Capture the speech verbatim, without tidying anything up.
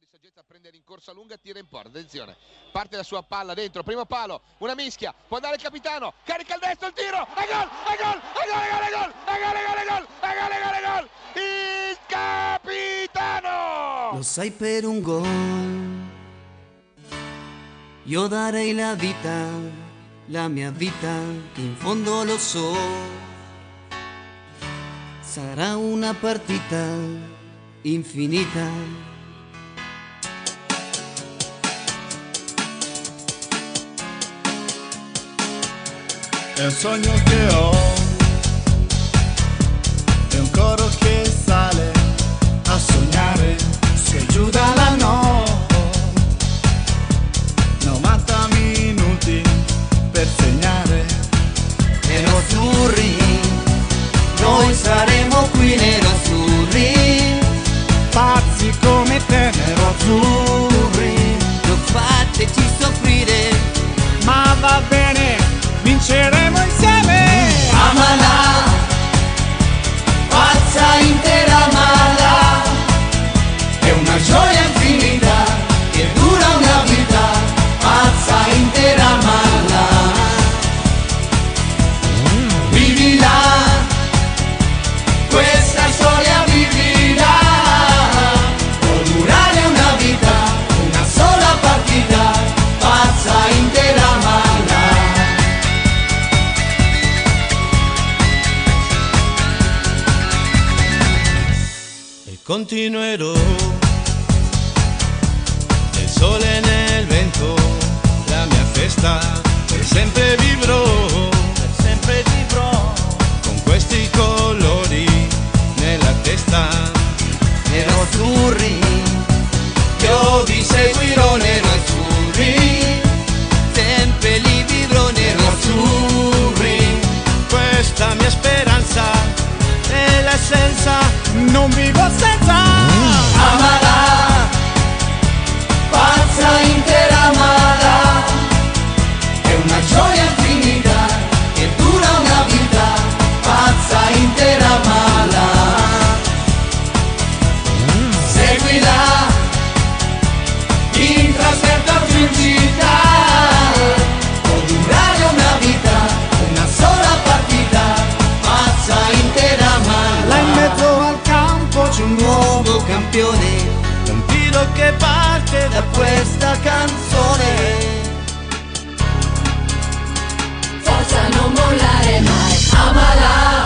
di saggezza a prendere in corsa lunga, tira in porta, attenzione, parte la sua palla dentro, primo palo, una mischia, può andare il capitano, carica il destro, il tiro, e gol, e gol, e gol, e gol, e gol, e gol, e gol, e gol, e gol, e gol, e gol, il capitano! Lo sai, per un gol io darei la vita, la mia vita, in fondo lo so, sarà una partita infinita. È un sogno che ho, è un coro che sale a sognare, se giù dalla notte, novanta minuti per segnare. Nerazzurri, noi saremo qui nerazzurri, Pazzi come te, nerazzurri, non fateci soffrire, ma va bene, vinceremo insieme. amala, pazza intera amala, è una gioia infinita che dura una vita, pazza intera amala, vivila, questa storia vivila, può durare una vita, una sola partita, pazza intera amala. Continuerò nel sole e nel vento, la mia festa per sempre vivrò, per sempre vivrò, con questi colori nella testa. Nerazzurri, io vi seguirò nerazzurri, sempre li vivrò nerazzurri, Questa mia speranza è l'essenza, non vivo senza. amala, pazza intera amala, è una gioia infinita che dura una vita, pazza intera amala, seguila, in trasferta o in città, può durare una vita, una sola partita, pazza intera amala. Là in mezzo al campo c'è un Nuovo campione un tiro che parte da da questa canzone. Forza, non mollare mai, amala.